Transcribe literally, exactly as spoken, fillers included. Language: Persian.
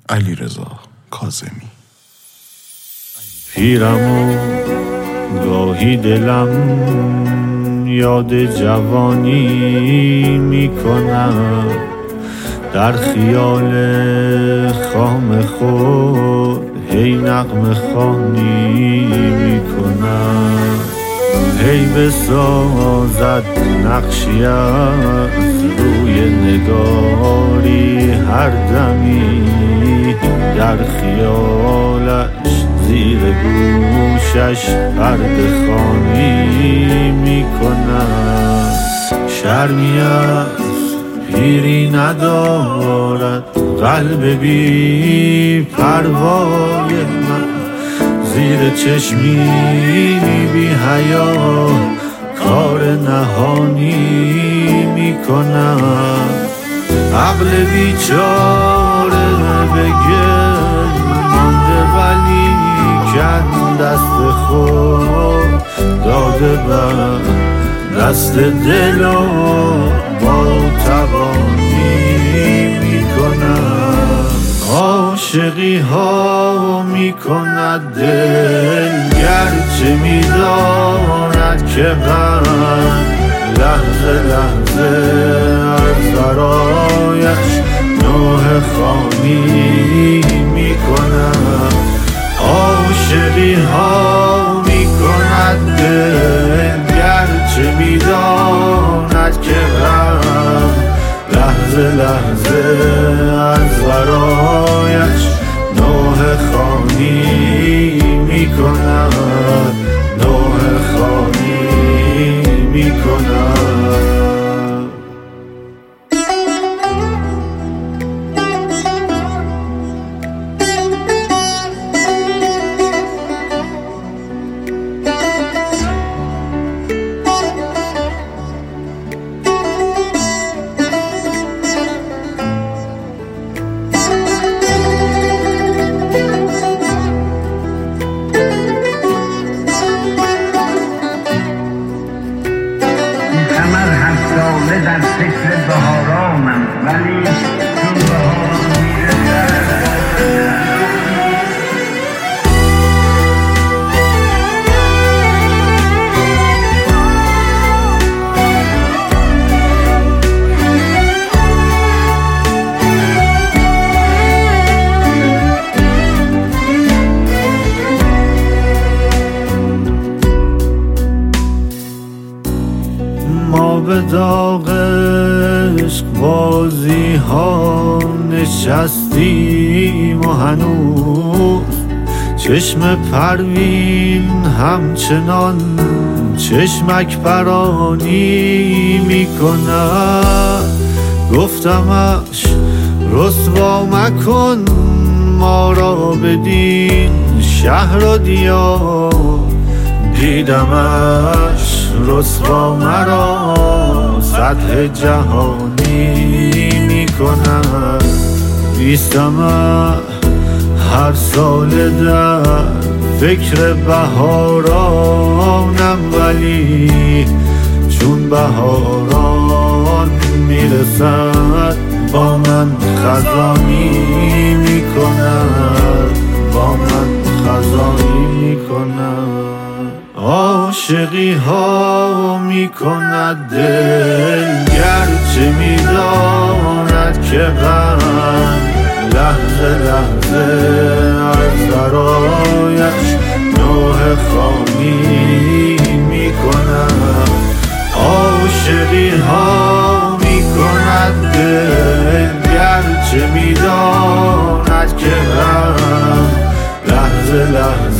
علیرضا کاظمی. پیرم و گاهی دلم یاد جوانی میکنم، در خیال خام خود هی نغمه خوانی میکنم، هی بسازد نقشی از روی نگاری هر دمی، در خیالش زیر گوشش پرده خوانی میکنم. شرمی از پیری ندارد قلب بی پروای من، زیر چشمی بی حیا کار نهانی میکنم. عقل بیچاره به گل مانده ولی کن دست خود داده بر دست دل و با توانی میکنم. عاشقی ها میکند دل گرچه میداند که غم لحظه لحظه از برایش نوح خوانی میکنم. عاشقی ها میکند دل گرچه میداند که غم لحظه لحظه از برایش نوح خوانی میکنم، نوح خوانی میکنم. در فکر بهارانم ولی چون بهاران میرسد ما به داغ عشق بازی ها نشستیم و هنوز چشم پروین همچنان چشمک پرانی میکند. گفتمش رسوا مکن ما را بدین شهر و دیار، دیدمش رسوا مرا سطح جهانی میکند. بیستم هر سال در فکر بهارانم ولی چون بهاران میرسد با من خزانی میکند، با من خزانی میکند. عاشقی ها میکند دل گرچه میداند که غم لحظه لحظه از برایش نوح خوانی میکند. عاشقی ها میکند دل گرچه میداند که غم لحظه لحظه